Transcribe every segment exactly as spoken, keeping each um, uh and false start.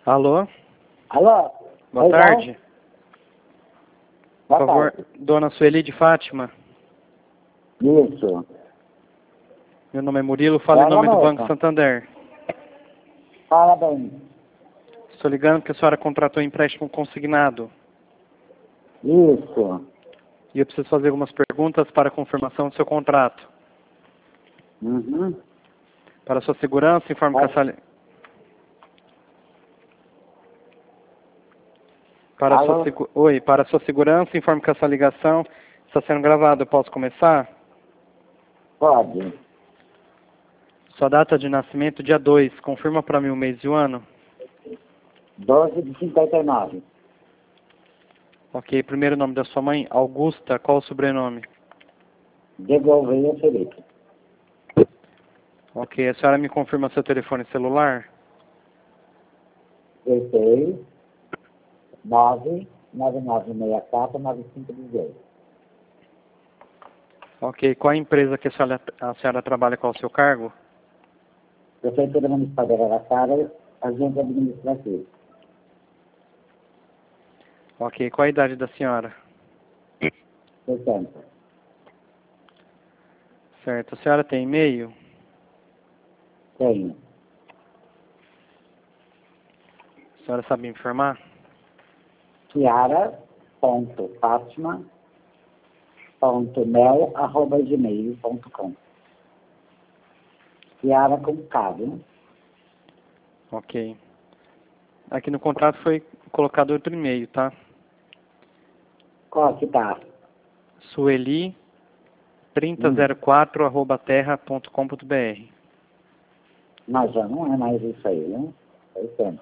Alô? Alô? Boa Oi, tarde. Por Boa favor, tarde. dona Sueli de Fátima. Isso. Meu nome é Murilo, falo em Ela nome do mesma. Banco Santander. Fala bem. Estou ligando porque a senhora contratou um empréstimo consignado. Isso. E eu preciso fazer algumas perguntas para a confirmação do seu contrato. Uhum. Para sua segurança, informe que a Pode- sala... Para Alô? sua segu... Oi, para sua segurança, informe que essa ligação está sendo gravada. Eu posso começar? Pode. Sua data de nascimento, dia dois. Confirma para mim o mês e o ano. doze de cinquenta e nove. Ok, primeiro nome da sua mãe, Augusta. Qual o sobrenome? Devolver o Felipe. Ok, a senhora me confirma seu telefone celular? dezesseis, nove, nove nove seis quatro, nove cinco um oito. Ok, qual a empresa que a senhora, a senhora trabalha, qual o seu cargo? Prefeitura Municipal de Araraquara, agente administrativo. Ok, qual a idade da senhora? sessenta. Certo, a senhora tem e-mail? Tenho. A senhora sabe me informar? Chiara ponto Fátima ponto mel arroba gmail ponto com. Chiara com K, viu? Ok. Aqui no contrato foi colocado outro e-mail, tá? Qual que tá? Sueli trinta zero Hum. quatro arroba terra ponto com ponto br. Mas já não é mais isso aí, né? Faz tempo.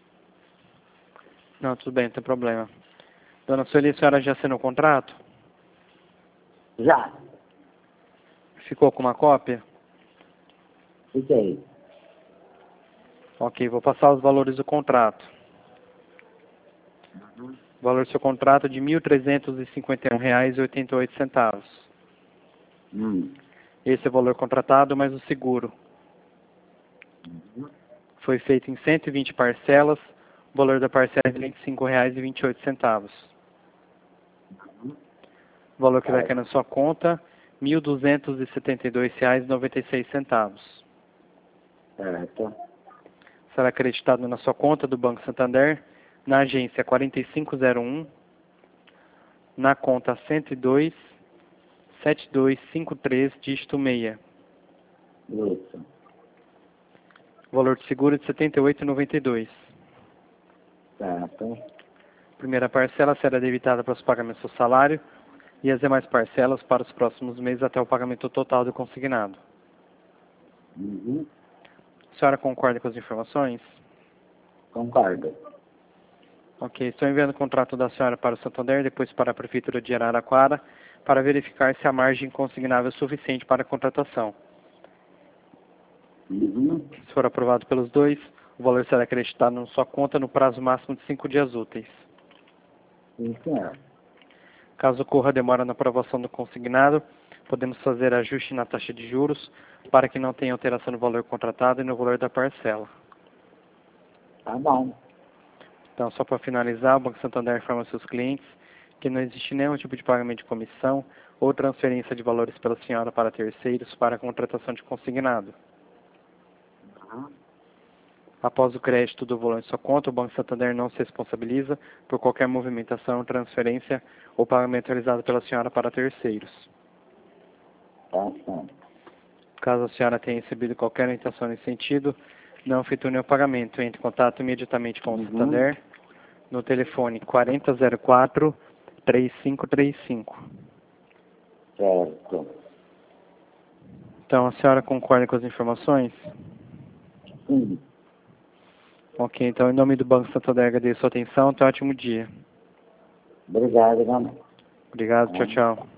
Não, tudo bem, não tem problema. Dona Sueli, a senhora já assinou o contrato? Já. Ficou com uma cópia? Fiquei. Ok, vou passar os valores do contrato. O valor do seu contrato é de mil trezentos e cinquenta e um reais e oitenta e oito centavos. Hum. Esse é o valor contratado, mais o seguro. Foi feito em cento e vinte parcelas, o valor da parcela é de vinte e cinco reais e vinte e oito centavos. O valor que vai cair na sua conta, mil duzentos e setenta e dois reais e noventa e seis centavos. Certo. Será acreditado na sua conta do Banco Santander, na agência quatro cinco zero um, na conta cento e dois, sete dois cinco três, dígito seis. Isso. O valor de seguro é de setenta e oito reais e noventa e dois centavos. Certo. Primeira parcela será debitada para os pagamentos do salário e as demais parcelas para os próximos meses até o pagamento total do consignado. Uhum. A senhora concorda com as informações? Concordo. Ok, estou enviando o contrato da senhora para o Santander, depois para a Prefeitura de Araraquara, para verificar se a margem consignável é suficiente para a contratação. Uhum. Se for aprovado pelos dois, o valor será acreditado na sua conta no prazo máximo de cinco dias úteis. Sim, senhor. Caso ocorra demora na aprovação do consignado, podemos fazer ajuste na taxa de juros para que não tenha alteração no valor contratado e no valor da parcela. Tá bom. Então, só para finalizar, o Banco Santander informa seus clientes que não existe nenhum tipo de pagamento de comissão ou transferência de valores pela senhora para terceiros para a contratação de consignado. Uhum. Após o crédito do valor em sua conta, o Banco Santander não se responsabiliza por qualquer movimentação, transferência ou pagamento realizado pela senhora para terceiros. Tá certo. Caso a senhora tenha recebido qualquer orientação nesse sentido, não efetue nenhum pagamento. Entre em contato imediatamente com o Uhum. Santander no telefone quatro zero quatro, três cinco três cinco. Certo. Então, a senhora concorda com as informações? Sim. Ok, então, em nome do Banco Santander, agradeço a sua atenção. Tenha um ótimo dia. Obrigado, Ramon. Obrigado, tchau, tchau.